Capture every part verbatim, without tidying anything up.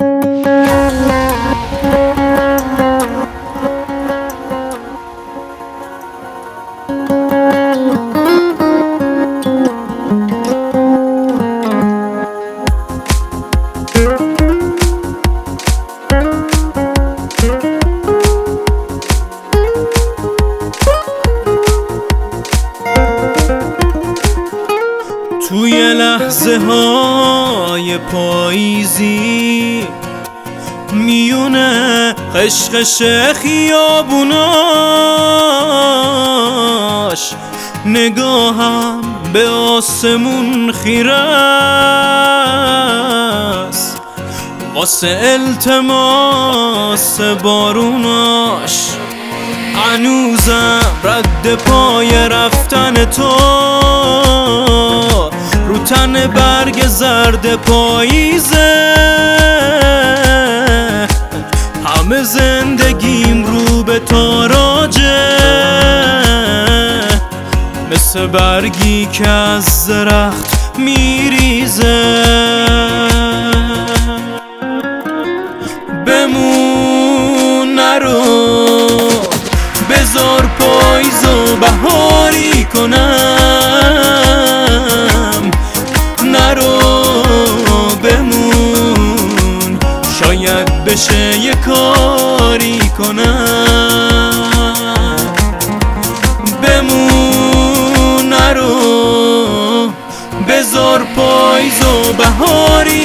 توی لحظه های پاییزی میونه خشخش خیابوناش نگاهم به آسمون خیره است واسه التماس باروناش. هنوزم رد پای رفتن تو رو تن برگ زرد پاییزه. همه زندگیم رو به تاراجه مثل برگی که از درخت میریزه. بمون نرو بذار پاییزو بهاری کنم. نرو بمون شاید بشه یه کاری کنم. بمون نرو بذار پاییزو بهاری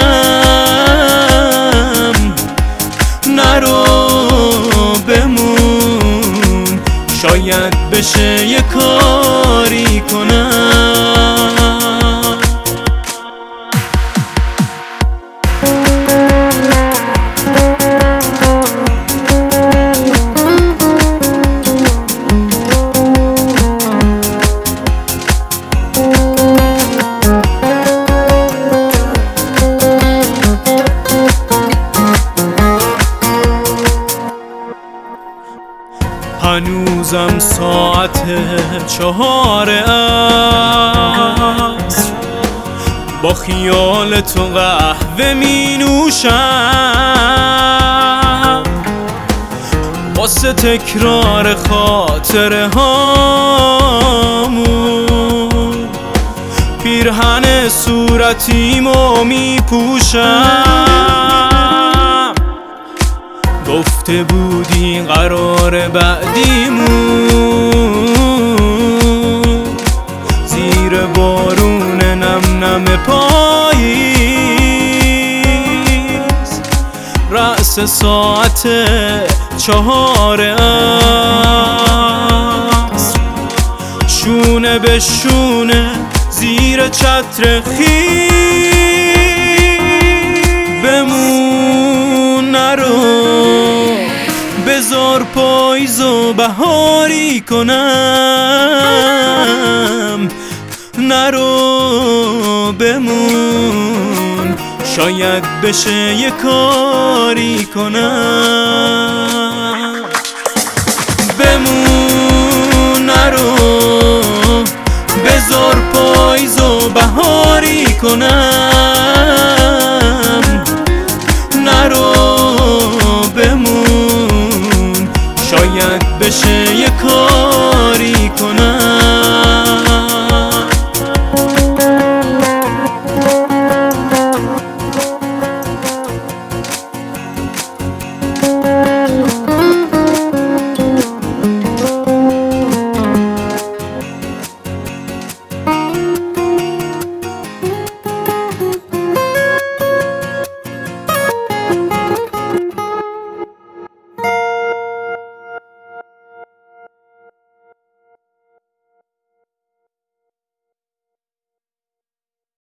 کنم. نرو بمون شاید بشه یه کاری کنم. هنوزم ساعت چهار عصر با خیال تو قهوه می نوشم واسه تکرار خاطره هامون پیرهن صورتیمو می پوشم. گفته بودی قرار بعدیمون زیر بارون نم نم پاییز رأس ساعت چهار عصر شونه به شونه زیر چتر خیز. بمون نرو بذار پاییزو بهاری کنم. نرو بمون شاید بشه یه کاری کنم. بمون نرو بذار پاییزو بهاری کنم.